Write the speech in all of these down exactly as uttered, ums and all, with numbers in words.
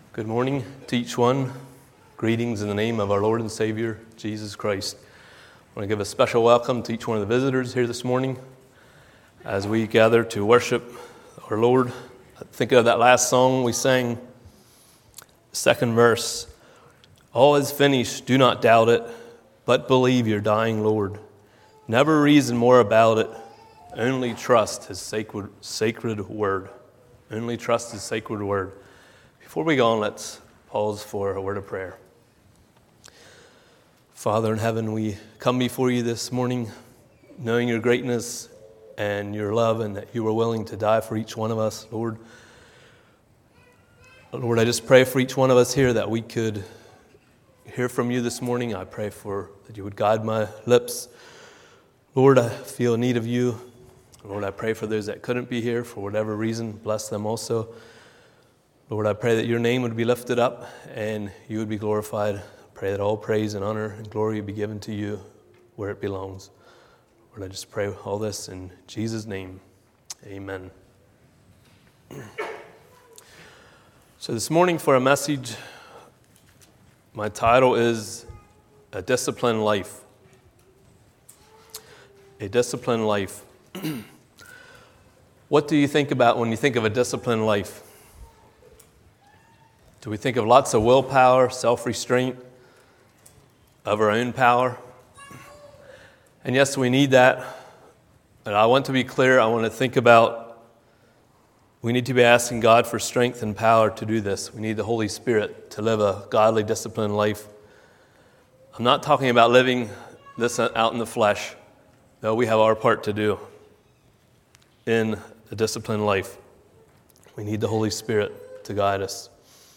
Good morning to each one. Greetings in the name of our Lord and Savior, Jesus Christ. I want to give a special welcome to each one of the visitors here this morning as we gather to worship our Lord. Think of that last song we sang, second verse. All is finished, do not doubt it, but believe your dying Lord. Never reason more about it, only trust His sacred, sacred word. Only trust His sacred word. Before we go on, let's pause for a word of prayer. Father in heaven, we come before you this morning knowing your greatness and your love and that you were willing to die for each one of us, Lord. Lord, I just pray for each one of us here that we could hear from you this morning. I pray for that you would guide my lips. Lord, I feel need of you. Lord, I pray for those that couldn't be here for whatever reason. Bless them also. Lord, I pray that your name would be lifted up and you would be glorified. I pray that all praise and honor and glory be given to you where it belongs. Lord, I just pray all this in Jesus' name. Amen. So this morning for a message, my title is A Disciplined Life. A Disciplined Life. What do you think about when you think of a disciplined life? Do we think of lots of willpower, self-restraint, of our own power? And yes, we need that. But I want to be clear, I want to think about, we need to be asking God for strength and power to do this. We need the Holy Spirit to live a godly, disciplined life. I'm not talking about living this out in the flesh, though we have our part to do in a disciplined life. We need the Holy Spirit to guide us.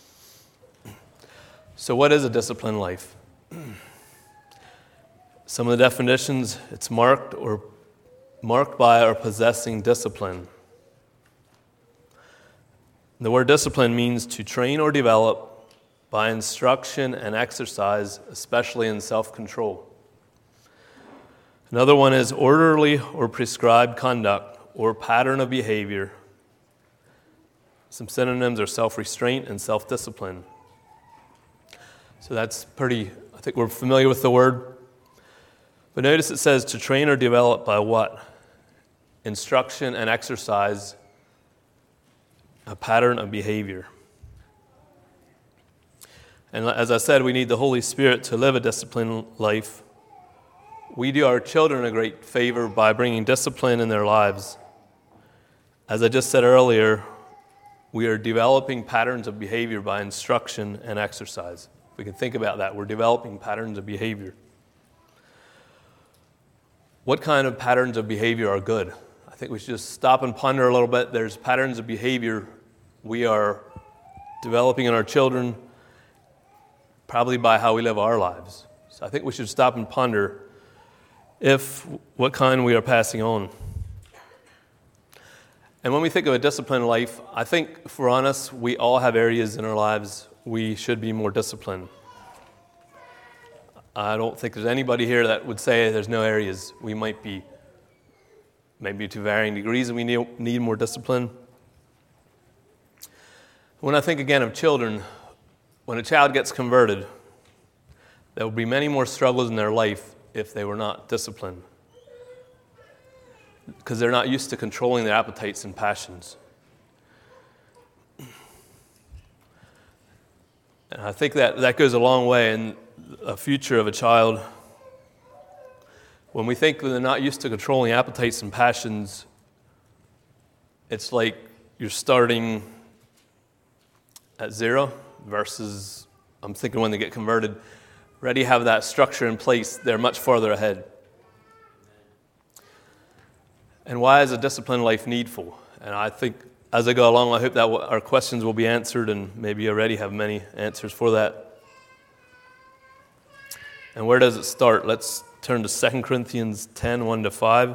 So what is a disciplined life? Some of the definitions, it's marked or marked by or possessing discipline. The word discipline means to train or develop by instruction and exercise, especially in self-control. Another one is orderly or prescribed conduct or pattern of behavior. Some synonyms are self-restraint and self-discipline. So that's pretty, I think we're familiar with the word. But notice it says to train or develop by what? Instruction and exercise, a pattern of behavior. And as I said, we need the Holy Spirit to live a disciplined life. We do our children a great favor by bringing discipline in their lives. As I just said earlier, we are developing patterns of behavior by instruction and exercise. We can think about that. We're developing patterns of behavior. What kind of patterns of behavior are good? I think we should just stop and ponder a little bit. There's patterns of behavior we are developing in our children, probably by how we live our lives. So I think we should stop and ponder if what kind we are passing on. And when we think of a disciplined life, I think if we're honest, we all have areas in our lives we should be more disciplined. I don't think there's anybody here that would say there's no areas we might be, maybe to varying degrees, and we need, need more discipline. When I think again of children, when a child gets converted, there will be many more struggles in their life if they were not disciplined, because they're not used to controlling their appetites and passions. And I think that, that goes a long way in a future of a child. When we think that they're not used to controlling appetites and passions, it's like you're starting at zero versus, I'm thinking when they get converted, ready to have that structure in place, they're much farther ahead. And why is a disciplined life needful? And I think as I go along, I hope that our questions will be answered, and maybe you already have many answers for that. And where does it start? Let's turn to Second Corinthians ten, one to five.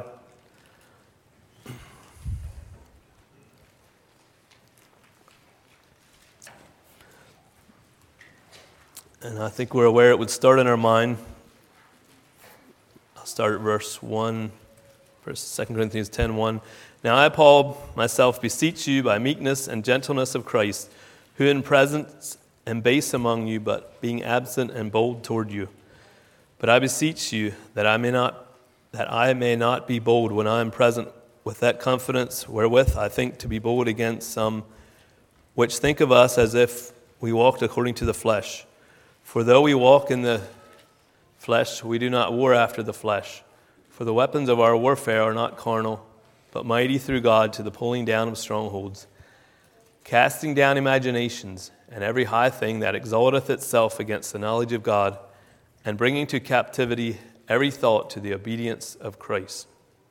And I think we're aware it would start in our mind. I'll start at verse one, Second Corinthians ten, one. Now I, Paul, myself beseech you by meekness and gentleness of Christ, who in presence and base among you, but being absent and bold toward you. But I beseech you that I may not that I may not be bold when I am present with that confidence wherewith I think to be bold against some which think of us as if we walked according to the flesh. For though we walk in the flesh, we do not war after the flesh. For the weapons of our warfare are not carnal, but mighty through God to the pulling down of strongholds, casting down imaginations and every high thing that exalteth itself against the knowledge of God, and bringing to captivity every thought to the obedience of Christ.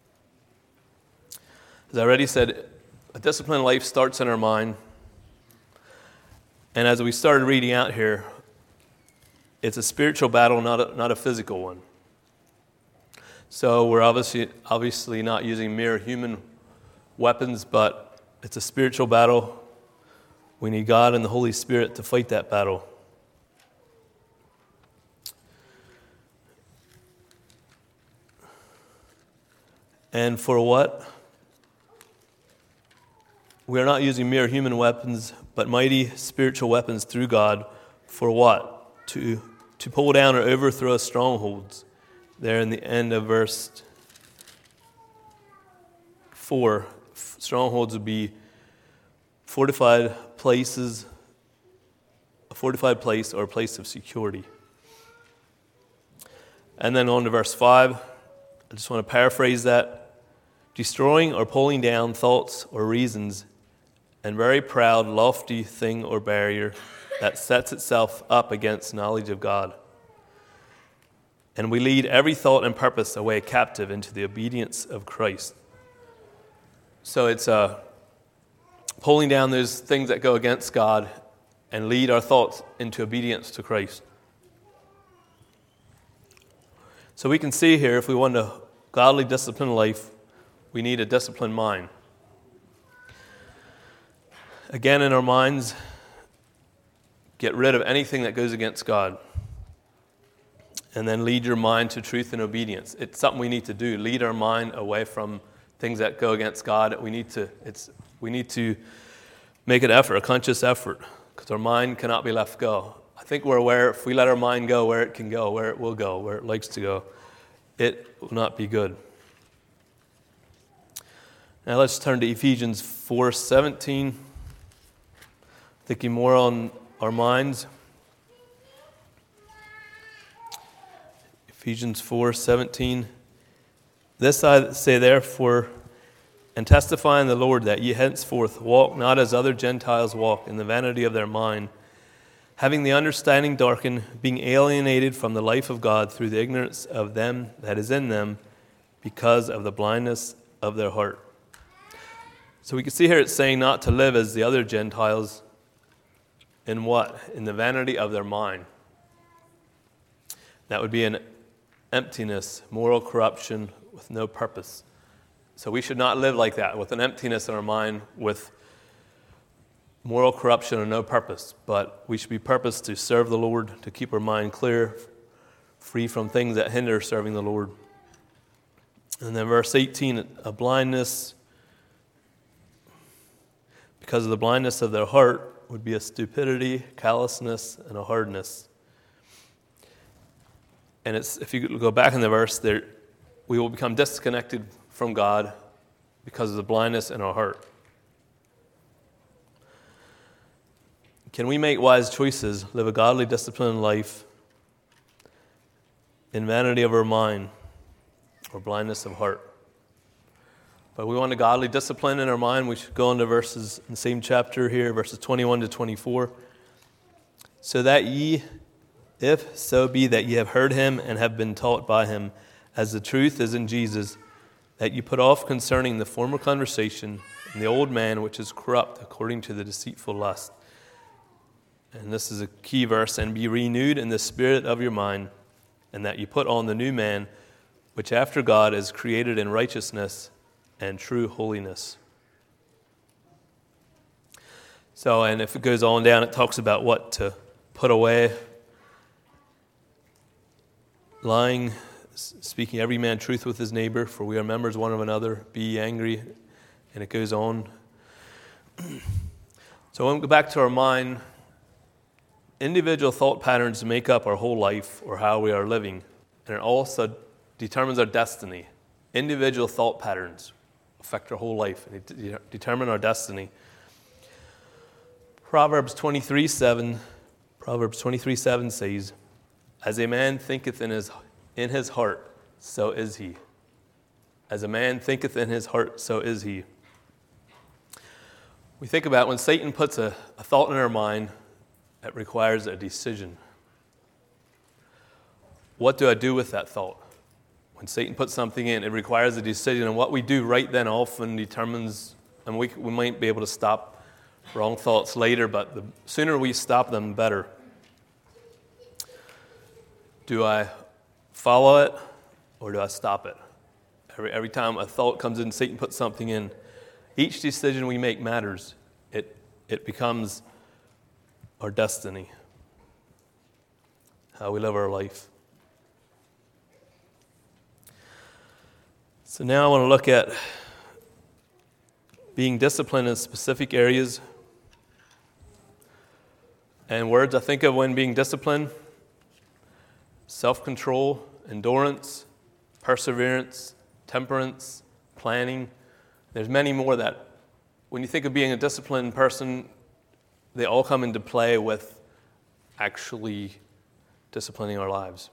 As I already said, a disciplined life starts in our mind. And as we started reading out here, it's a spiritual battle, not a, not a physical one. So we're obviously obviously not using mere human weapons, but it's a spiritual battle. We need God and the Holy Spirit to fight that battle. And for what? We are not using mere human weapons, but mighty spiritual weapons through God. For what? To, to pull down or overthrow strongholds. There in the end of verse four, strongholds would be fortified places, a fortified place or a place of security. And then on to verse five, I just want to paraphrase that. Destroying or pulling down thoughts or reasons, and very proud, lofty thing or barrier that sets itself up against knowledge of God. And we lead every thought and purpose away captive into the obedience of Christ. So it's uh, pulling down those things that go against God and lead our thoughts into obedience to Christ. So we can see here, if we want a godly, disciplined life, we need a disciplined mind. Again, in our minds, get rid of anything that goes against God. And then lead your mind to truth and obedience. It's something we need to do. Lead our mind away from things that go against God. We need to, it's, we need to make an effort, a conscious effort, because our mind cannot be left go. I think we're aware if we let our mind go where it can go, where it will go, where it likes to go, it will not be good. Now let's turn to Ephesians four seventeen, thinking more on our minds. Ephesians four seventeen. This I say therefore, and testify in the Lord, that ye henceforth walk not as other Gentiles walk, in the vanity of their mind, having the understanding darkened, being alienated from the life of God through the ignorance of them that is in them, because of the blindness of their heart. So we can see here it's saying not to live as the other Gentiles. In what? In the vanity of their mind. That would be an emptiness, moral corruption with no purpose. So we should not live like that, with an emptiness in our mind, with moral corruption and no purpose. But we should be purposed to serve the Lord, to keep our mind clear, free from things that hinder serving the Lord. And then verse eighteen, a blindness, because of the blindness of their heart, would be a stupidity, callousness, and a hardness. And it's, if you go back in the verse, there, we will become disconnected from God because of the blindness in our heart. Can we make wise choices, live a godly, disciplined life in vanity of our mind or blindness of heart? But we want a godly discipline in our mind. We should go into verses in the same chapter here, verses twenty-one to twenty-four. So that ye, if so be that ye have heard him and have been taught by him, as the truth is in Jesus, that you put off concerning the former conversation and the old man which is corrupt according to the deceitful lust. And this is a key verse, and be renewed in the spirit of your mind, and that you put on the new man, which after God is created in righteousness and true holiness. So, and if it goes on down, it talks about what to put away. Lying, speaking every man truth with his neighbor, for we are members one of another. Be angry, and it goes on. So when we go back to our mind, individual thought patterns make up our whole life or how we are living, and it also determines our destiny. Individual thought patterns affect our whole life and de- determine our destiny. Proverbs twenty-three seven, Proverbs twenty-three seven says, "As a man thinketh in his in his heart, so is he. As a man thinketh in his heart, so is he." We think about when Satan puts a, a thought in our mind, it requires a decision. What do I do with that thought? When Satan puts something in, it requires a decision, and what we do right then often determines, and we, we might be able to stop wrong thoughts later, but the sooner we stop them, the better. Do I follow it, or do I stop it? Every, every time a thought comes in, Satan puts something in. Each decision we make matters. It, it becomes our destiny, how we live our life. So now I want to look at being disciplined in specific areas. And words I think of when being disciplined: self-control, endurance, perseverance, temperance, planning. There's many more that, when you think of being a disciplined person, they all come into play with actually disciplining our lives.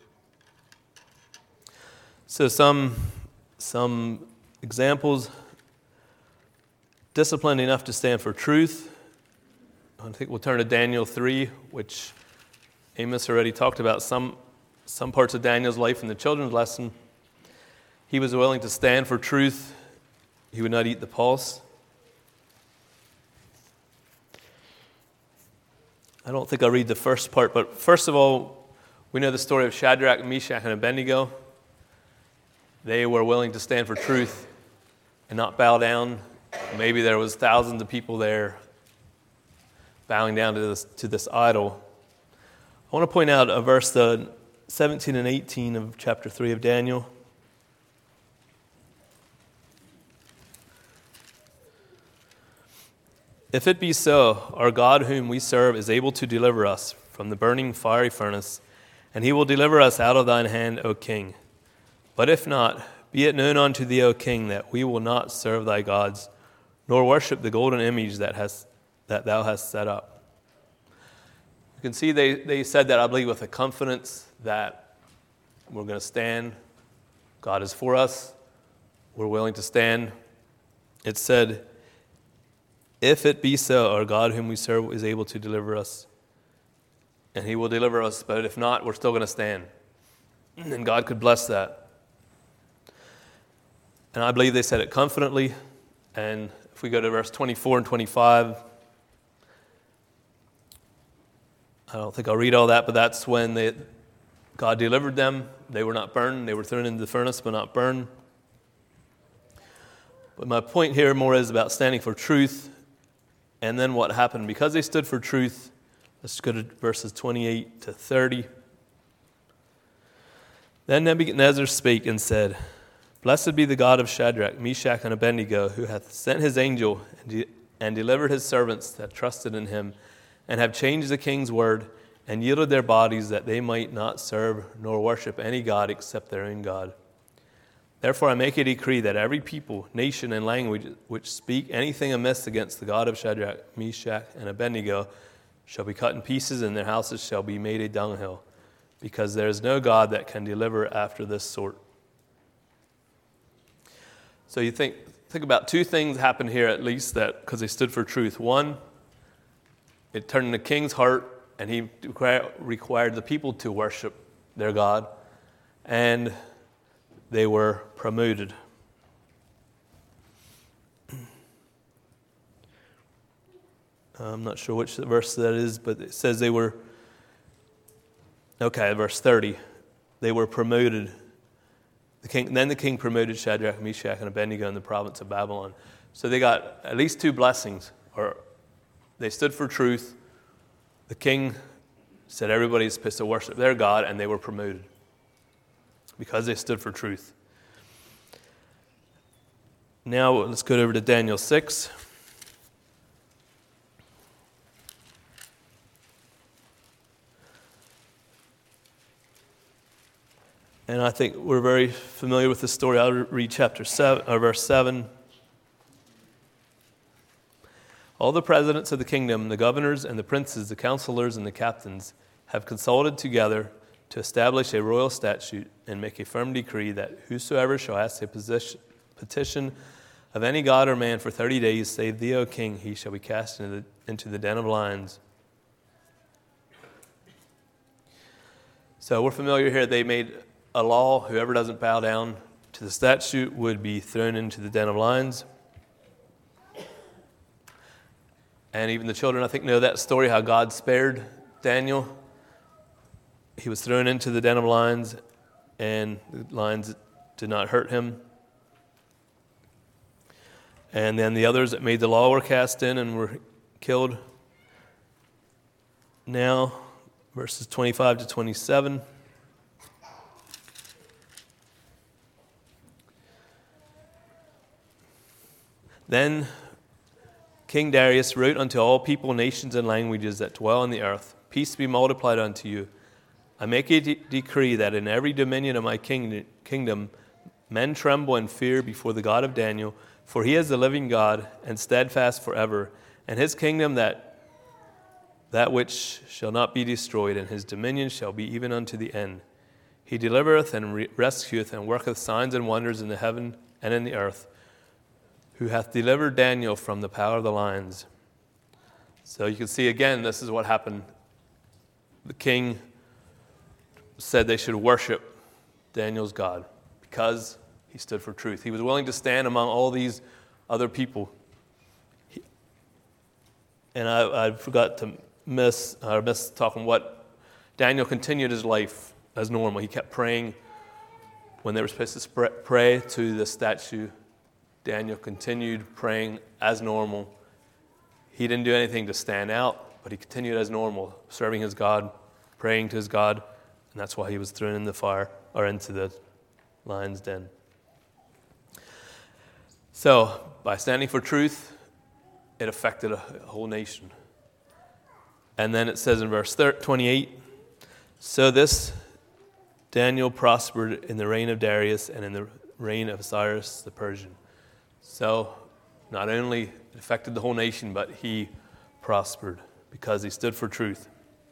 So some, some examples: disciplined enough to stand for truth. I think we'll turn to Daniel three, which Amos already talked about some, some parts of Daniel's life in the children's lesson. He was willing to stand for truth. He would not eat the pulse. I don't think I'll read the first part, but first of all, we know the story of Shadrach, Meshach, and Abednego. They were willing to stand for truth and not bow down. Maybe there was thousands of people there bowing down to this, to this idol. I want to point out a verse, the seventeen and eighteen of chapter three of Daniel. "If it be so, our God whom we serve is able to deliver us from the burning fiery furnace, and he will deliver us out of thine hand, O king. But if not, be it known unto thee, O king, that we will not serve thy gods, nor worship the golden image that has that thou hast set up." You can see they, they said that, I believe, with a confidence that we're going to stand. God is for us. We're willing to stand. It said, "If it be so, our God whom we serve is able to deliver us, and he will deliver us. But if not, we're still going to stand." And God could bless that. And I believe they said it confidently. And if we go to verse twenty-four and twenty-five, I don't think I'll read all that, but that's when they, God delivered them. They were not burned. They were thrown into the furnace, but not burned. But my point here more is about standing for truth. And then what happened? Because they stood for truth, let's go to verses twenty-eight to thirty. "Then Nebuchadnezzar spake and said, Blessed be the God of Shadrach, Meshach, and Abednego, who hath sent his angel and, de- and delivered his servants that trusted in him, and have changed the king's word, and yielded their bodies that they might not serve nor worship any god except their own God. Therefore I make a decree that every people, nation, and language which speak anything amiss against the God of Shadrach, Meshach, and Abednego shall be cut in pieces, and their houses shall be made a dunghill, because there is no God that can deliver after this sort." So you think think about two things happened here at least, that because they stood for truth. One, it turned the king's heart, and he required the people to worship their God, and they were promoted. I'm not sure which verse that is, but it says they were, okay, verse thirty, they were promoted. The king, then the king promoted Shadrach, Meshach, and Abednego in the province of Babylon. So they got at least two blessings. Or they stood for truth. The king said everybody's supposed to worship their God, and they were promoted because they stood for truth. Now let's go over to Daniel six. And I think we're very familiar with this story. I'll read chapter seven, or verse seven. All the presidents of the kingdom, the governors and the princes, the counselors and the captains, have consulted together to establish a royal statute and make a firm decree that whosoever shall ask a position, petition of any god or man for thirty days, save thee, O king, he shall be cast into the, into the den of lions. So we're familiar here. They made a law, whoever doesn't bow down to the statute would be thrown into the den of lions. And even the children, I think, know that story, how God spared Daniel. He was thrown into the den of lions, and the lions did not hurt him. And then the others that made the law were cast in and were killed. Now, verses twenty-five to twenty-seven. Then King Darius wrote unto all people, nations, and languages that dwell on the earth, peace be multiplied unto you. I make a de- decree that in every dominion of my king- kingdom men tremble and fear before the God of Daniel, for he is the living God and steadfast forever, and his kingdom that that which shall not be destroyed, and his dominion shall be even unto the end. He delivereth and re- rescueth and worketh signs and wonders in the heaven and in the earth, who hath delivered Daniel from the power of the lions. So you can see again, this is what happened. The king said they should worship Daniel's God because he stood for truth. He was willing to stand among all these other people. He, and I, I forgot to miss, I missed talking what Daniel continued his life as normal. He kept praying when they were supposed to pray to the statue. Daniel continued praying as normal. He didn't do anything to stand out, but he continued as normal, serving his God, praying to his God, and that's why he was thrown in the fire or into the lion's den. So, by standing for truth, it affected a whole nation. And then it says in verse twenty-eight, so this Daniel prospered in the reign of Darius and in the reign of Cyrus the Persian. So, not only it affected the whole nation, but he prospered because he stood for truth.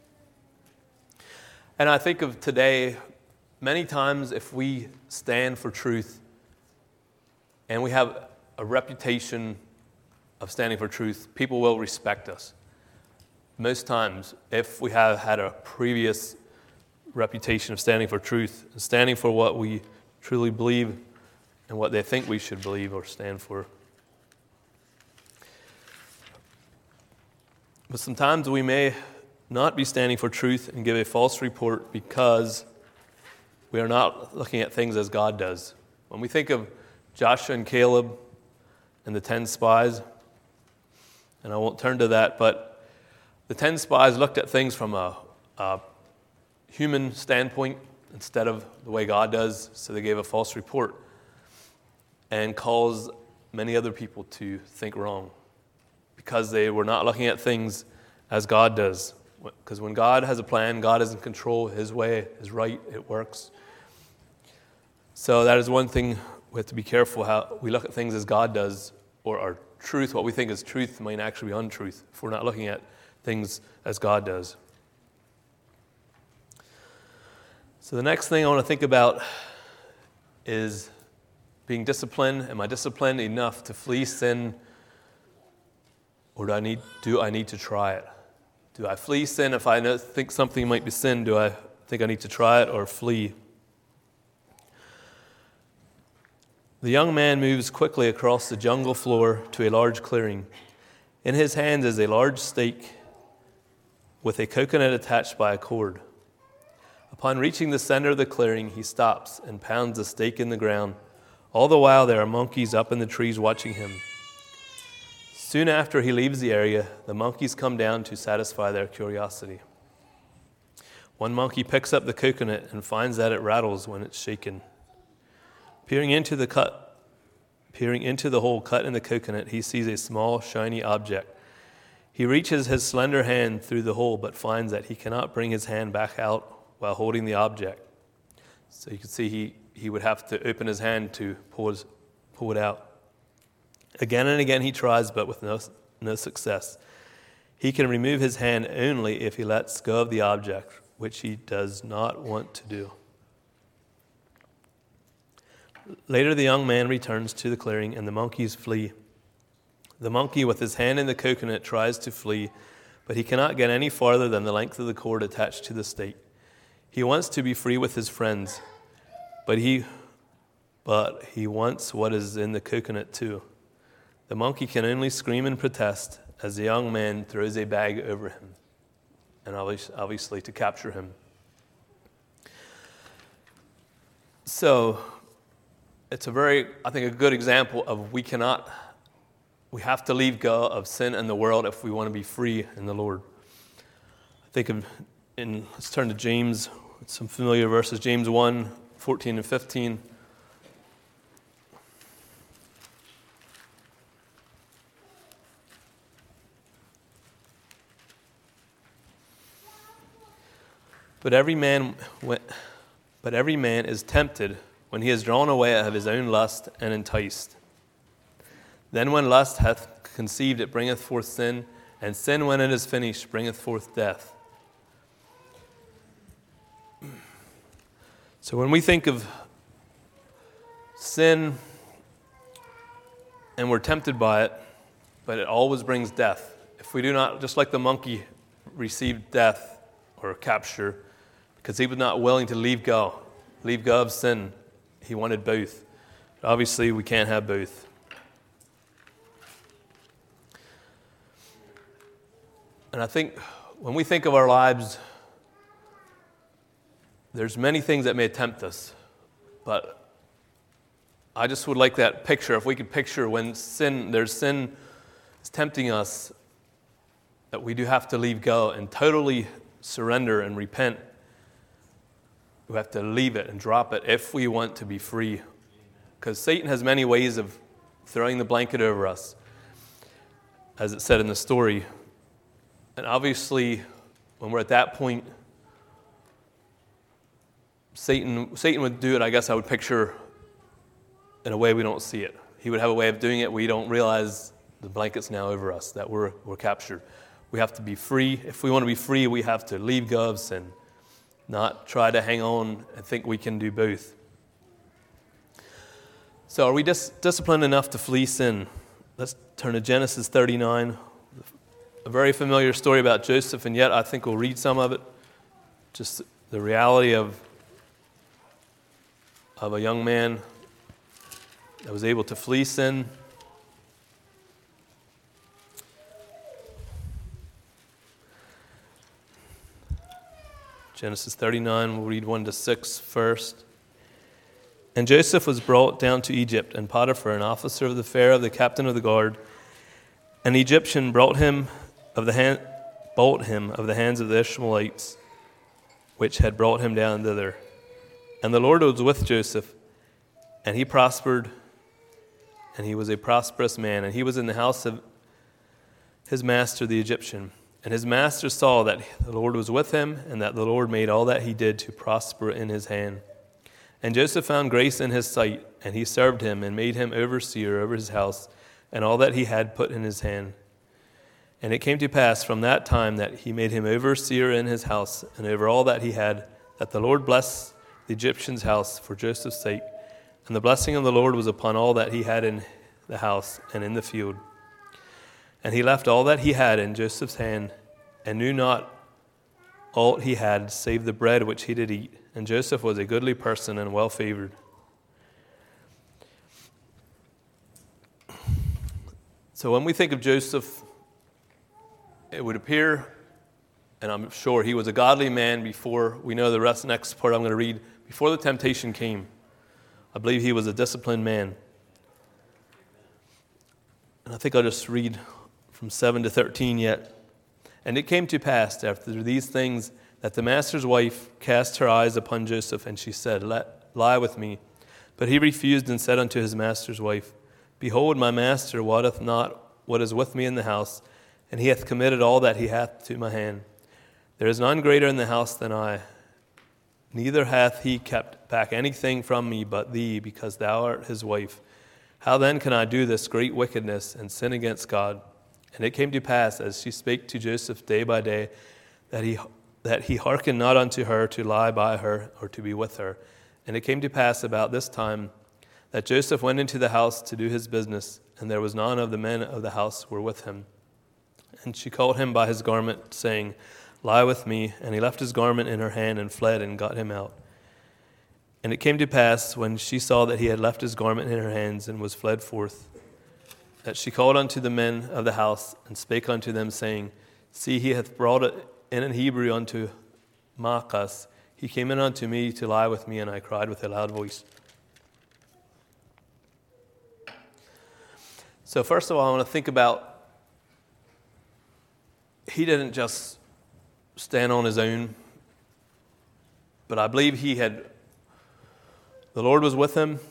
And I think of today, many times if we stand for truth and we have a reputation of standing for truth, people will respect us. Most times, if we have had a previous reputation of standing for truth, and standing for what we truly believe and what they think we should believe or stand for. But sometimes we may not be standing for truth and give a false report because we are not looking at things as God does. When we think of Joshua and Caleb and the ten spies, and I won't turn to that, but the ten spies looked at things from a, a human standpoint instead of the way God does, so they gave a false report and caused many other people to think wrong because they were not looking at things as God does. Because when God has a plan, God is in control. His way is right. It works. So that is one thing we have to be careful how we look at things as God does, or our truth, what we think is truth, might actually be untruth if we're not looking at things as God does. So the next thing I want to think about is being disciplined. Am I disciplined enough to flee sin, or do I need do I need to try it? Do I flee sin if I know, think something might be sin? Do I think I need to try it or flee? The young man moves quickly across the jungle floor to a large clearing. In his hands is a large stake with a coconut attached by a cord. Upon reaching the center of the clearing, he stops and pounds the stake in the ground. All the while, there are monkeys up in the trees watching him. Soon after he leaves the area, the monkeys come down to satisfy their curiosity. One monkey picks up the coconut and finds that it rattles when it's shaken. Peering into the cut, peering into the hole cut in the coconut, he sees a small, shiny object. He reaches his slender hand through the hole, but finds that he cannot bring his hand back out while holding the object. So you can see he, he would have to open his hand to pull, his, pull it out. Again and again he tries, but with no, no success. He can remove his hand only if he lets go of the object, which he does not want to do. Later the young man returns to the clearing, and the monkeys flee. The monkey, with his hand in the coconut, tries to flee, but he cannot get any farther than the length of the cord attached to the stake. He wants to be free with his friends, but he, but he wants what is in the coconut too. The monkey can only scream and protest as the young man throws a bag over him, and obviously to capture him. So, it's a very, I think, a good example of we cannot, we have to leave go of sin and the world if we want to be free in the Lord. I think of, in, let's turn to James, some familiar verses, James one, fourteen and fifteen. But every man, but every man is tempted when he is drawn away of his own lust and enticed. Then when lust hath conceived, it bringeth forth sin, and sin, when it is finished, bringeth forth death. So when we think of sin and we're tempted by it, but it always brings death. If we do not, just like the monkey received death or capture, because he was not willing to leave go, leave go of sin. He wanted both. But obviously, we can't have both. And I think when we think of our lives, there's many things that may tempt us. But I just would like that picture, if we could picture when sin, there's sin is tempting us, that we do have to leave go and totally surrender and repent. We have to leave it and drop it if we want to be free. Because Satan has many ways of throwing the blanket over us, as it said in the story. And obviously, when we're at that point, Satan, Satan would do it, I guess I would picture, in a way we don't see it. He would have a way of doing it we don't realize the blanket's now over us, that we're, we're captured. We have to be free. If we want to be free, we have to leave go of sin. Not try to hang on and think we can do both. So are we dis- disciplined enough to flee sin? Let's turn to Genesis thirty-nine. A very familiar story about Joseph, and yet I think we'll read some of it. Just the reality of, of a young man that was able to flee sin. Genesis thirty-nine, we'll read one to six first. And Joseph was brought down to Egypt, and Potiphar, an officer of the Pharaoh, the captain of the guard, an Egyptian, brought him of the hand, bought him of the hands of the Ishmaelites, which had brought him down thither. And the Lord was with Joseph, and he prospered, and he was a prosperous man, and he was in the house of his master, the Egyptian. And his master saw that the Lord was with him, and that the Lord made all that he did to prosper in his hand. And Joseph found grace in his sight, and he served him, and made him overseer over his house, and all that he had put in his hand. And it came to pass from that time that he made him overseer in his house, and over all that he had, that the Lord blessed the Egyptian's house for Joseph's sake. And the blessing of the Lord was upon all that he had in the house and in the field. And he left all that he had in Joseph's hand, and knew not all he had, save the bread which he did eat. And Joseph was a goodly person and well favored. So when we think of Joseph, it would appear, and I'm sure he was a godly man before, we know the rest, next part I'm going to read, before the temptation came. I believe he was a disciplined man. And I think I'll just read from seven to thirteen yet. And it came to pass after these things that the master's wife cast her eyes upon Joseph, and she said, Let lie with me. But he refused and said unto his master's wife, Behold, my master wotteth not what is with me in the house, and he hath committed all that he hath to my hand. There is none greater in the house than I, neither hath he kept back anything from me but thee, because thou art his wife. How then can I do this great wickedness and sin against God? And it came to pass, as she spake to Joseph day by day, that he that he hearkened not unto her to lie by her or to be with her. And it came to pass about this time that Joseph went into the house to do his business, and there was none of the men of the house were with him. And she called him by his garment, saying, Lie with me. And he left his garment in her hand and fled and got him out. And it came to pass, when she saw that he had left his garment in her hands and was fled forth, that she called unto the men of the house and spake unto them, saying, See, he hath brought it in an Hebrew unto Maachas. He came in unto me to lie with me, and I cried with a loud voice. So first of all, I want to think about, he didn't just stand on his own, but I believe he had, the Lord was with him.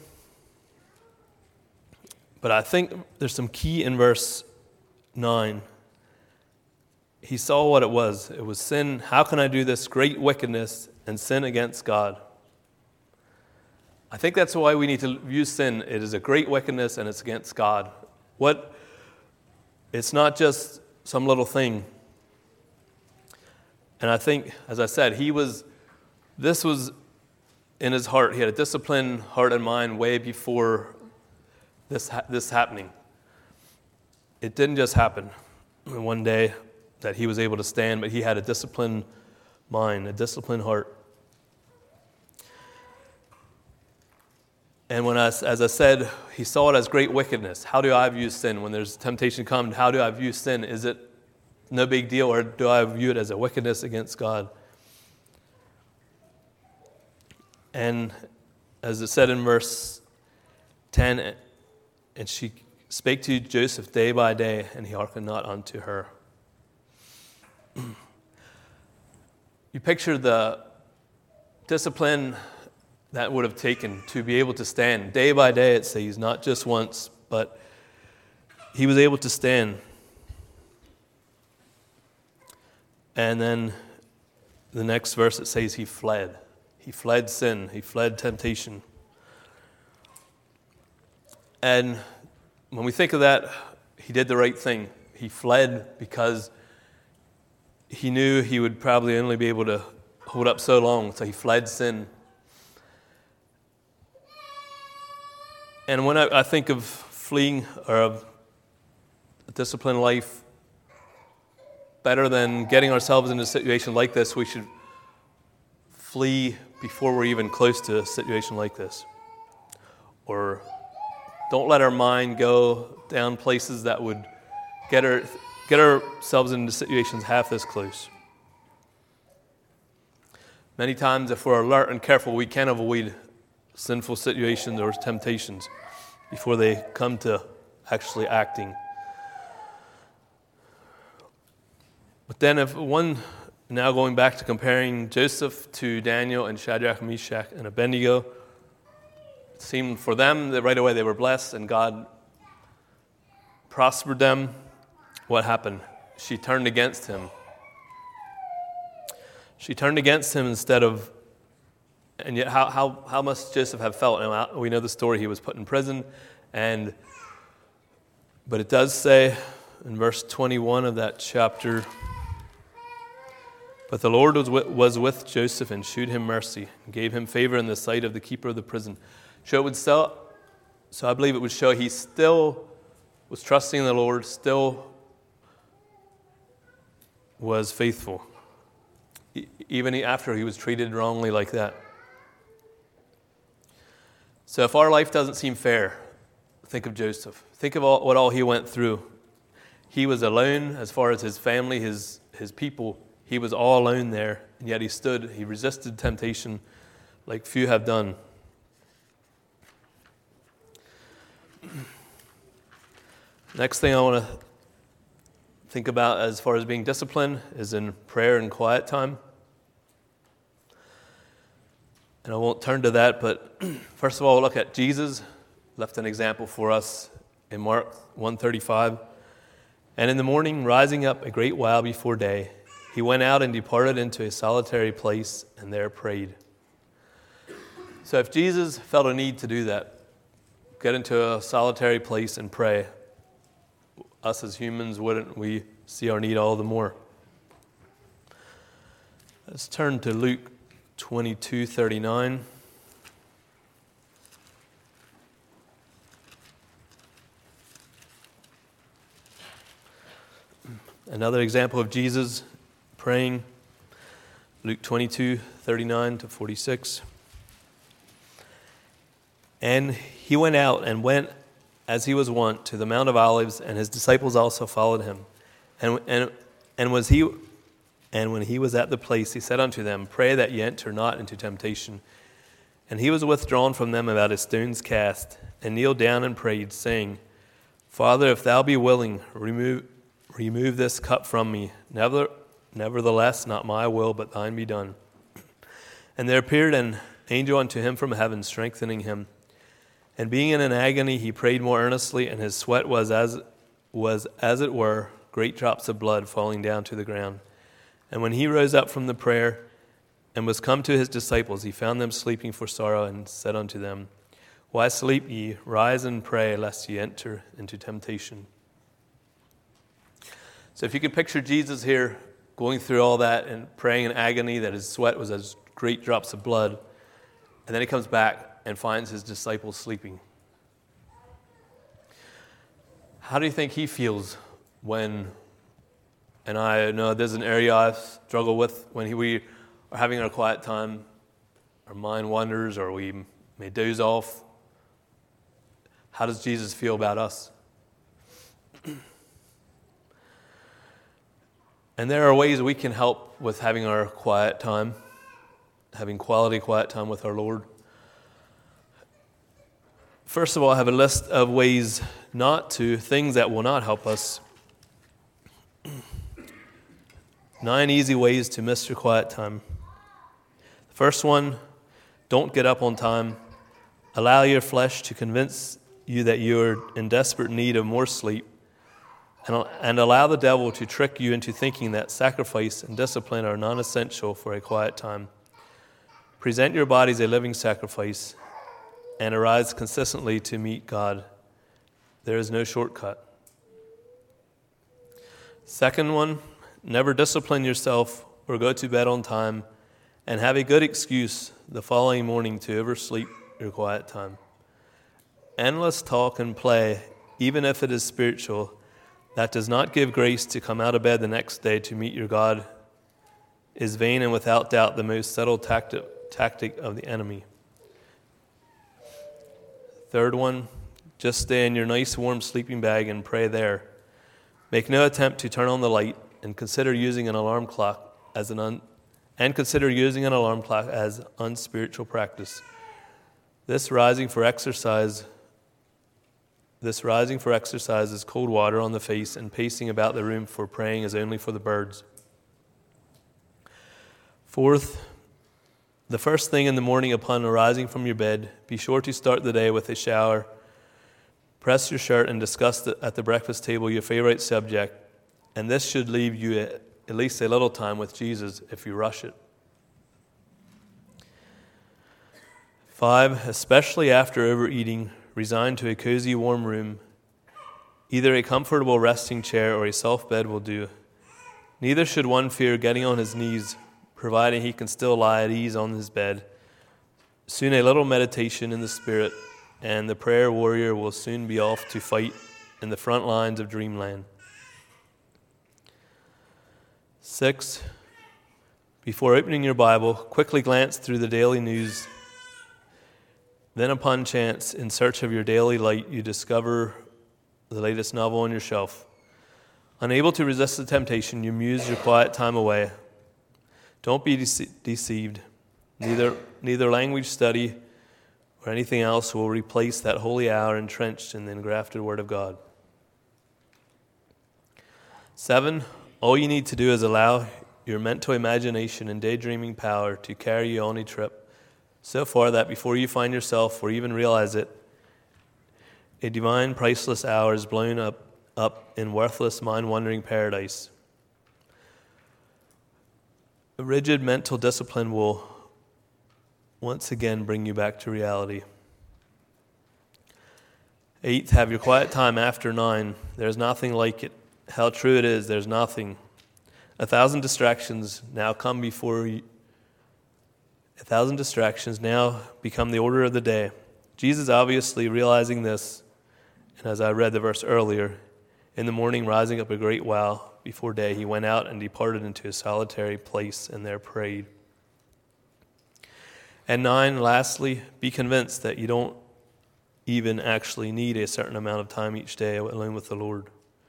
But I think there's some key in verse nine. He saw what it was. It was sin. How can I do this great wickedness and sin against God? I think that's why we need to view sin. It is a great wickedness and it's against God. What? It's not just some little thing. And I think, as I said, he was, this was in his heart. He had a disciplined heart and mind way before this this happening. It didn't just happen in one day that he was able to stand, but he had a disciplined mind, a disciplined heart. And when I, as I said, he saw it as great wickedness. How do I view sin? When there's temptation come, how do I view sin? Is it no big deal, or do I view it as a wickedness against God? And as it said in verse ten, and she spake to Joseph day by day, and he hearkened not unto her. You picture the discipline that would have taken to be able to stand day by day, it says, not just once, but he was able to stand. And then the next verse, it says he fled. He fled sin. He fled temptation. And when we think of that, he did the right thing. He fled because he knew he would probably only be able to hold up so long, so he fled sin. And when I, I think of fleeing or of a disciplined life, better than getting ourselves into a situation like this, we should flee before we're even close to a situation like this. Or don't let our mind go down places that would get our, get ourselves into situations half this close. Many times, if we're alert and careful, we can avoid sinful situations or temptations before they come to actually acting. But then if one, now going back to comparing Joseph to Daniel and Shadrach, Meshach, and Abednego, it seemed for them that right away they were blessed and God prospered them. What happened? She turned against him. She turned against him instead of, and yet how how, how must Joseph have felt? Now, we know the story. He was put in prison, and but it does say in verse twenty-one of that chapter, but the Lord was with, was with Joseph and shewed him mercy and gave him favor in the sight of the keeper of the prison. So it would still, so I believe it would show he still was trusting in the Lord, still was faithful, even after he was treated wrongly like that. So if our life doesn't seem fair, think of Joseph. Think of all, what all he went through. He was alone as far as his family, his his people. He was all alone there, and yet he stood. He resisted temptation like few have done. Next thing I want to think about as far as being disciplined is in prayer and quiet time. And I won't turn to that, but first of all, look at Jesus. Left an example for us in Mark one thirty-five. And in the morning, rising up a great while before day, he went out and departed into a solitary place and there prayed. So if Jesus felt a need to do that, get into a solitary place and pray, us as humans, wouldn't we see our need all the more? Let's turn to Luke twenty-two thirty-nine. Another example of Jesus praying, Luke twenty-two thirty-nine to forty-six. And he went out and went as he was wont to the Mount of Olives, and his disciples also followed him. And and and was he and when he was at the place, he said unto them, Pray that ye enter not into temptation. And he was withdrawn from them about a stone's cast, and kneeled down and prayed, saying, Father, if thou be willing, remove remove this cup from me. Never, nevertheless, not my will, but thine be done. And there appeared an angel unto him from heaven, strengthening him. And being in an agony, he prayed more earnestly, and his sweat was as was as it were great drops of blood falling down to the ground. And when he rose up from the prayer and was come to his disciples, he found them sleeping for sorrow, and said unto them, Why sleep ye? Rise and pray, lest ye enter into temptation. So if you can picture Jesus here going through all that and praying in agony that his sweat was as great drops of blood, and then he comes back and finds his disciples sleeping. How do you think he feels when, and I know there's an area I struggle with, when we are having our quiet time, our mind wanders, or we may doze off. How does Jesus feel about us? And there are ways we can help with having our quiet time, having quality quiet time with our Lord. First of all, I have a list of ways not to, things that will not help us. Nine easy ways to miss your quiet time. The first one, don't get up on time. Allow your flesh to convince you that you're in desperate need of more sleep, and, and allow the devil to trick you into thinking that sacrifice and discipline are non-essential for a quiet time. Present your body as a living sacrifice and arise consistently to meet God. There is no shortcut. Second one, never discipline yourself or go to bed on time and have a good excuse the following morning to oversleep your quiet time. Endless talk and play, even if it is spiritual, that does not give grace to come out of bed the next day to meet your God, is vain and without doubt the most subtle tactic, tactic of the enemy. Third one, just stay in your nice warm sleeping bag and pray there. Make no attempt to turn on the light, and consider using an alarm clock as an un, and consider using an alarm clock as unspiritual practice. This rising for exercise This rising for exercise is cold water on the face, and pacing about the room for praying is only for the birds. Fourth, the first thing in the morning upon arising from your bed, be sure to start the day with a shower, press your shirt, and discuss at the breakfast table your favorite subject, and this should leave you at, at least a little time with Jesus if you rush it. Five, especially after overeating, resign to a cozy warm room. Either a comfortable resting chair or a soft bed will do. Neither should one fear getting on his knees, providing he can still lie at ease on his bed. Soon a little meditation in the Spirit, and the prayer warrior will soon be off to fight in the front lines of dreamland. Six, before opening your Bible, quickly glance through the daily news. Then upon chance, in search of your daily light, you discover the latest novel on your shelf. Unable to resist the temptation, you muse your quiet time away. Don't be dece- deceived. Neither, neither language study or anything else will replace that holy hour entrenched in the engrafted Word of God. Seven, all you need to do is allow your mental imagination and daydreaming power to carry you on a trip so far that before you find yourself or even realize it, a divine, priceless hour is blown up, up in worthless, mind-wandering paradise. A rigid mental discipline will once again bring you back to reality. Eighth, have your quiet time after nine. There's nothing like it. How true it is, there's nothing. A thousand distractions now come before you. A thousand distractions now become the order of the day. Jesus obviously realizing this, and as I read the verse earlier, in the morning rising up a great while before day, he went out and departed into a solitary place and there prayed. And nine, lastly, be convinced that you don't even actually need a certain amount of time each day alone with the Lord.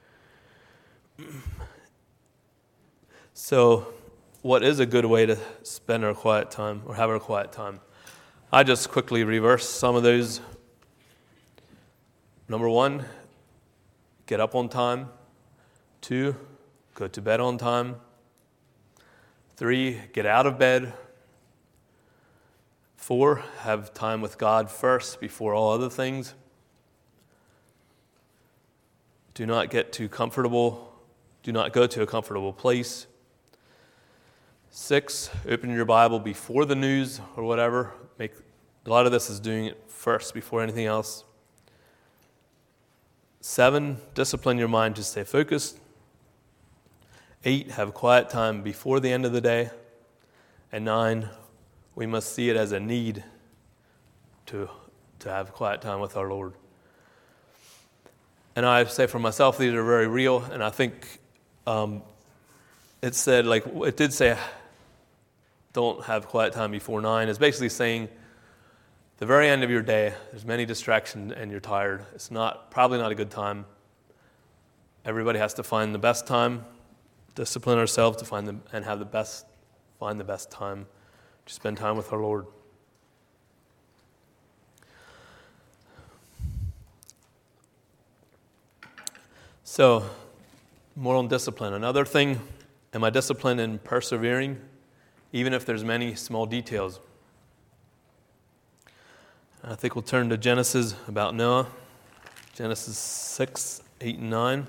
So, what is a good way to spend our quiet time or have our quiet time? I just quickly reverse some of those. Number one, get up on time. Two, go to bed on time. Three, get out of bed. Four, have time with God first before all other things. Do not get too comfortable. Do not go to a comfortable place. Six, open your Bible before the news or whatever. Make a lot of this is doing it first before anything else. Seven, discipline your mind to stay focused. Eight, have quiet time before the end of the day. And nine, we must see it as a need to, to have quiet time with our Lord. And I say for myself, these are very real. And I think um, it said, like, it did say, don't have quiet time before nine. It's basically saying the very end of your day, there's many distractions and you're tired. It's not probably not a good time. Everybody has to find the best time, discipline ourselves to find the, and have the best, find the best time to spend time with our Lord. So, more on discipline. Another thing, am I disciplined in persevering, even if there's many small details? I think we'll turn to Genesis about Noah. Genesis six, eight, and nine.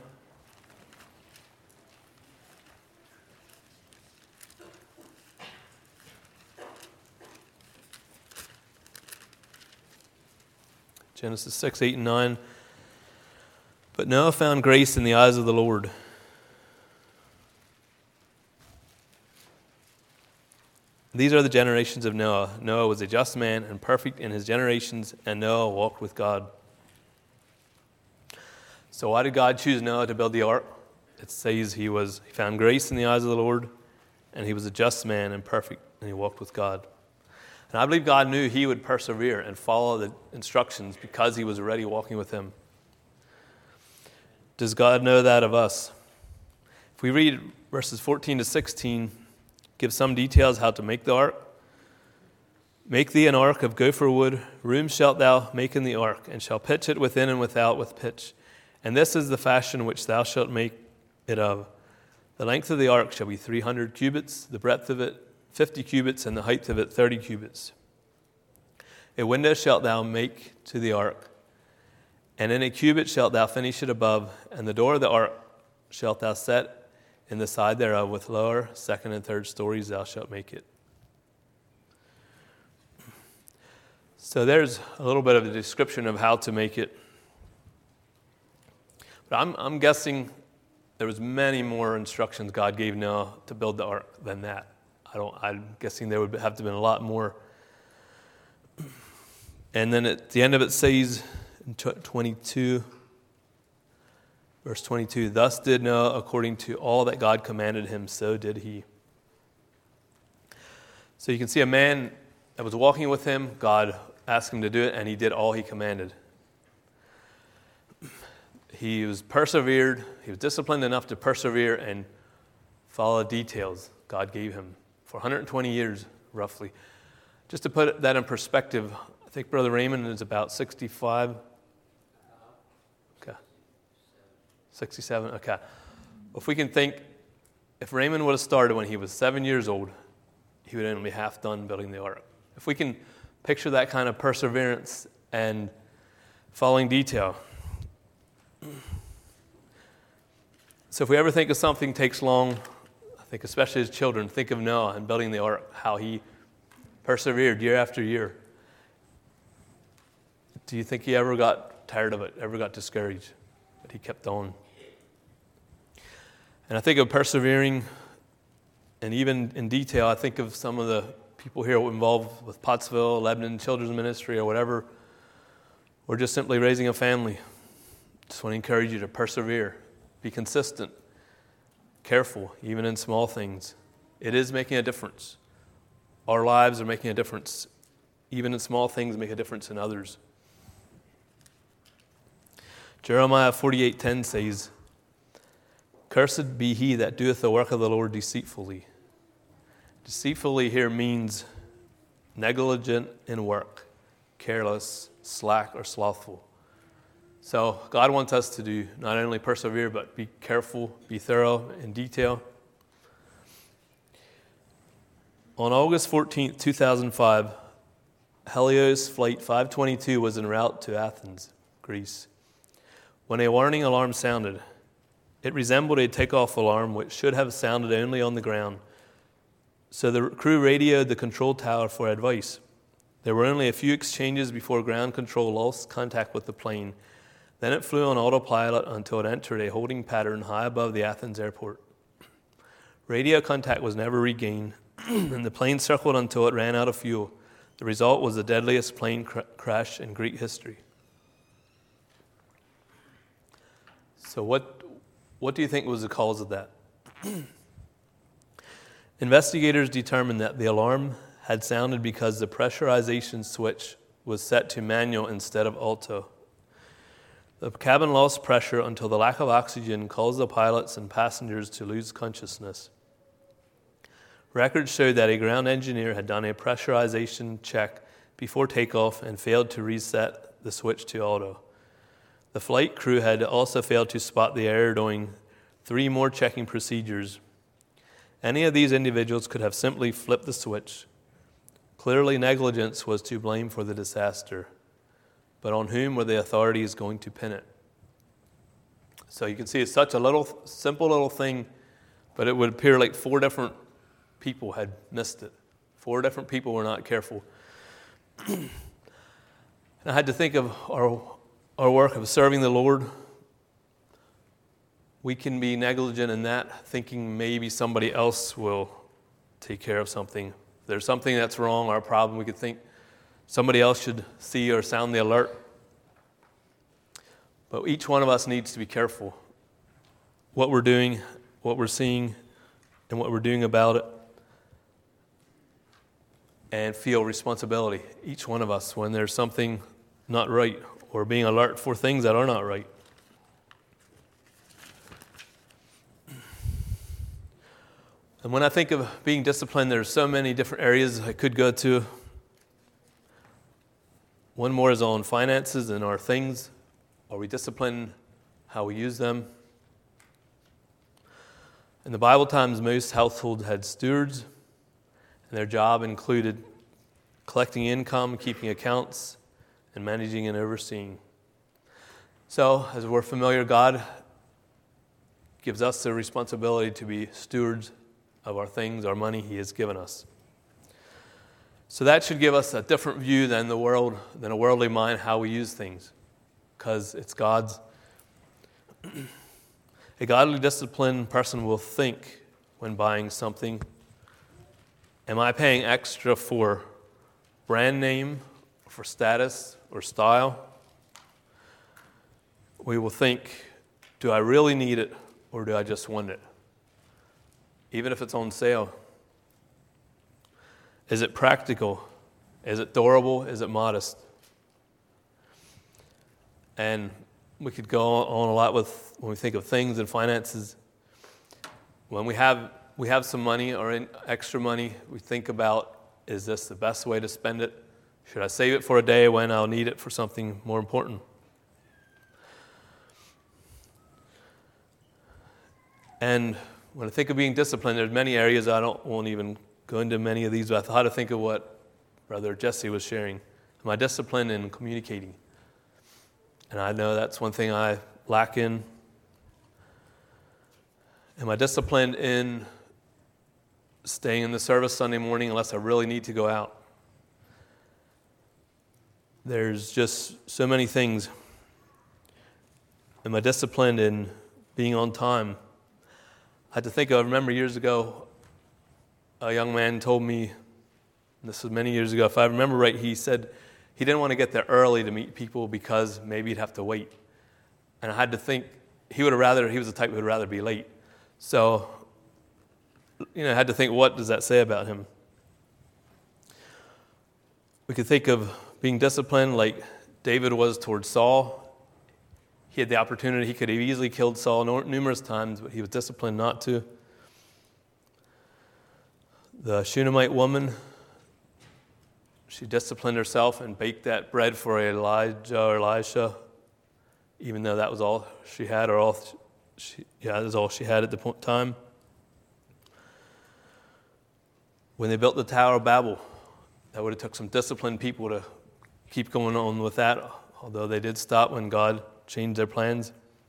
Genesis six, eight, and nine. But Noah found grace in the eyes of the Lord. These are the generations of Noah. Noah was a just man and perfect in his generations, and Noah walked with God. So why did God choose Noah to build the ark? It says he was he found grace in the eyes of the Lord, and he was a just man and perfect, and he walked with God. And I believe God knew he would persevere and follow the instructions because he was already walking with him. Does God know that of us? If we read verses fourteen to sixteen, give some details how to make the ark. Make thee an ark of gopher wood. Room shalt thou make in the ark, and shall pitch it within and without with pitch. And this is the fashion which thou shalt make it of. The length of the ark shall be three hundred cubits, the breadth of it fifty cubits, and the height of it thirty cubits. A window shalt thou make to the ark, and in a cubit shalt thou finish it above, and the door of the ark shalt thou set in the side thereof with lower, second, and third stories thou shalt make it. So there's a little bit of a description of how to make it. But I'm, I'm guessing there was many more instructions God gave Noah to build the ark than that. I don't. I'm guessing there would have to have been a lot more. And then at the end of it says in twenty-two. Verse twenty-two, thus did Noah according to all that God commanded him, so did he. So you can see a man that was walking with him, God asked him to do it, and he did all he commanded. He was persevered, he was disciplined enough to persevere and follow details God gave him for one hundred twenty years, roughly. Just to put that in perspective, I think Brother Raymond is about sixty-five. sixty-seven, okay. If we can think, if Raymond would have started when he was seven years old, he would only be half done building the ark. If we can picture that kind of perseverance and following detail. So if we ever think of something takes long, I think especially as children, think of Noah and building the ark, how he persevered year after year. Do you think he ever got tired of it, ever got discouraged? But he kept on. And I think of persevering, and even in detail, I think of some of the people here involved with Pottsville, Lebanon Children's Ministry, or whatever. We're just simply raising a family. Just want to encourage you to persevere, be consistent, careful, even in small things. It is making a difference. Our lives are making a difference. Even in small things make a difference in others. Jeremiah forty-eight ten says, "Cursed be he that doeth the work of the Lord deceitfully." Deceitfully here means negligent in work, careless, slack, or slothful. So God wants us to do not only persevere, but be careful, be thorough in detail. On August fourteenth, two thousand five, Helios Flight five twenty-two was en route to Athens, Greece, when a warning alarm sounded. It resembled a takeoff alarm which should have sounded only on the ground. So the crew radioed the control tower for advice. There were only a few exchanges before ground control lost contact with the plane. Then it flew on autopilot until it entered a holding pattern high above the Athens airport. Radio contact was never regained, and the plane circled until it ran out of fuel. The result was the deadliest plane cr- crash in Greek history. So what, what do you think was the cause of that? Investigators determined that the alarm had sounded because the pressurization switch was set to manual instead of auto. The cabin lost pressure until the lack of oxygen caused the pilots and passengers to lose consciousness. Records showed that a ground engineer had done a pressurization check before takeoff and failed to reset the switch to auto. The flight crew had also failed to spot the error during three more checking procedures. Any of these individuals could have simply flipped the switch. Clearly, negligence was to blame for the disaster. But on whom were the authorities going to pin it? So you can see it's such a little, simple little thing, but it would appear like four different people had missed it. Four different people were not careful. And I had to think of our, our work of serving the Lord. We can be negligent in that, thinking maybe somebody else will take care of something. If there's something that's wrong or a problem, we could think somebody else should see or sound the alert. But each one of us needs to be careful what we're doing, what we're seeing, and what we're doing about it, and feel responsibility, each one of us, when there's something not right or being alert for things that are not right. And when I think of being disciplined, there's so many different areas I could go to. One more is on finances and our things. Are we disciplined how we use them? In the Bible times, most households had stewards, and their job included collecting income, keeping accounts, and managing and overseeing. So, as we're familiar, God gives us the responsibility to be stewards of our things, our money He has given us. So that should give us a different view than the world, than a worldly mind, how we use things, because it's God's. A godly, disciplined person will think when buying something, am I paying extra for brand name, for status, or style? We will think, do I really need it, or do I just want it? Even if it's on sale. Is it practical? Is it durable? Is it modest? And we could go on a lot with when we think of things and finances. When we have we have some money or in extra money, we think about, is this the best way to spend it? Should I save it for a day when I'll need it for something more important? And when I think of being disciplined, there's many areas. I don't won't even go into many of these, but I thought to think of what Brother Jesse was sharing. Am I disciplined in communicating? And I know that's one thing I lack in. Am I disciplined in staying in the service Sunday morning unless I really need to go out? there's just so many things. Am I disciplined in being on time? I had to think, I remember years ago, a young man told me, this was many years ago, if I remember right, he said he didn't want to get there early to meet people because maybe he'd have to wait. And I had to think, he would have rather, he was the type who would rather be late. So, you know, I had to think, what does that say about him? We could think of being disciplined like David was towards Saul. He had the opportunity, he could have easily killed Saul numerous times, but he was disciplined not to. The Shunammite woman, she disciplined herself and baked that bread for Elijah or Elisha, even though that was all she had, or all she, yeah, that was all she had at the point time. When they built the Tower of Babel, that would have took some disciplined people to keep going on with that, although they did stop when God changed their plans.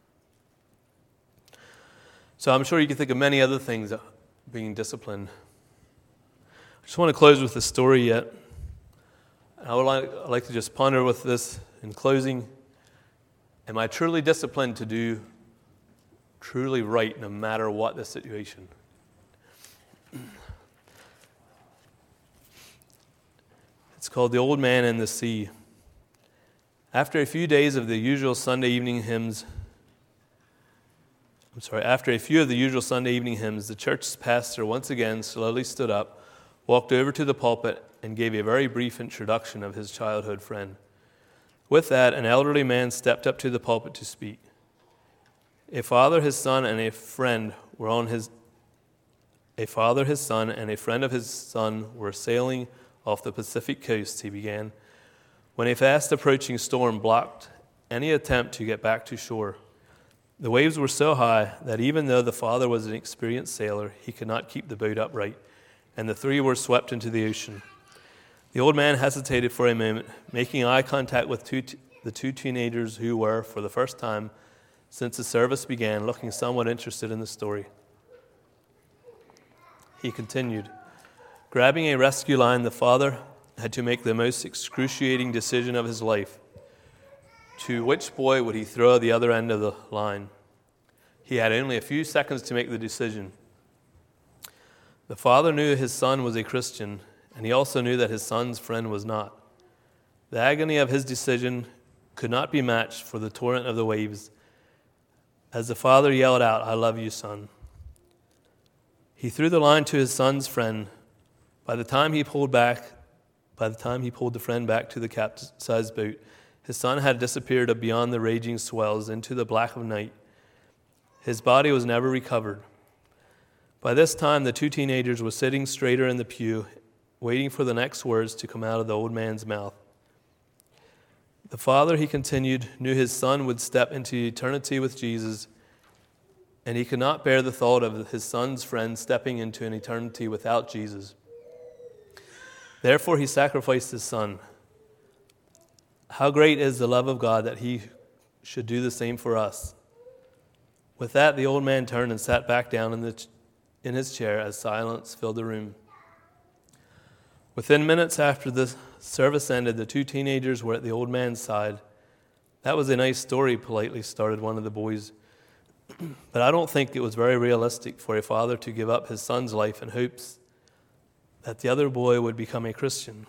So I'm sure you can think of many other things being disciplined. I just want to close with a story yet. I would like, I'd like to just ponder with this in closing. Am I truly disciplined to do truly right no matter what the situation? It's called The Old Man and the Sea. After a few days of the usual Sunday evening hymns, I'm sorry, after a few of the usual Sunday evening hymns, the church's pastor once again slowly stood up, walked over to the pulpit, and gave a very brief introduction of his childhood friend. With that, an elderly man stepped up to the pulpit to speak. A father, his son, and a friend were on his a father, his son, and a friend of his son were sailing off the Pacific coast, he began, when a fast-approaching storm blocked any attempt to get back to shore. The waves were so high that even though the father was an experienced sailor, he could not keep the boat upright, and the three were swept into the ocean. The old man hesitated for a moment, making eye contact with two t- the two teenagers who were, for the first time since the service began, looking somewhat interested in the story. He continued, grabbing a rescue line, the father had to make the most excruciating decision of his life. To which boy would he throw the other end of the line? He had only a few seconds to make the decision. The father knew his son was a Christian, and he also knew that his son's friend was not. The agony of his decision could not be matched for the torrent of the waves. As the father yelled out, "I love you, son." He threw the line to his son's friend. By the time he pulled back, by the time he pulled the friend back to the capsized boat, his son had disappeared beyond the raging swells into the black of night. His body was never recovered. By this time, the two teenagers were sitting straighter in the pew, waiting for the next words to come out of the old man's mouth. The father, he continued, knew his son would step into eternity with Jesus, and he could not bear the thought of his son's friend stepping into an eternity without Jesus. Therefore, he sacrificed his son. How great is the love of God that he should do the same for us. With that, the old man turned and sat back down in, the, in his chair as silence filled the room. Within minutes after the service ended, the two teenagers were at the old man's side. That was a nice story, politely started one of the boys. But I don't think it was very realistic for a father to give up his son's life in hopes that the other boy would become a Christian.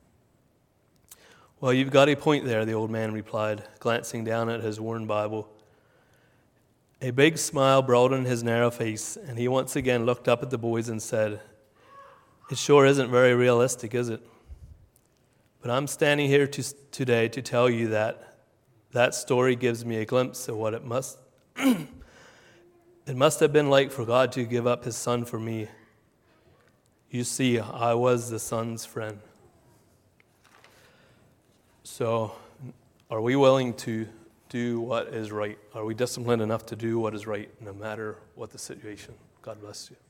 Well, you've got a point there, the old man replied, glancing down at his worn Bible. A big smile broadened his narrow face, and he once again looked up at the boys and said, "It sure isn't very realistic, is it? But I'm standing here to, today to tell you that that story gives me a glimpse of what it must it must have been like for God to give up his son for me. You see, I was the son's friend." So, are we willing to do what is right? Are we disciplined enough to do what is right no matter what the situation? God bless you.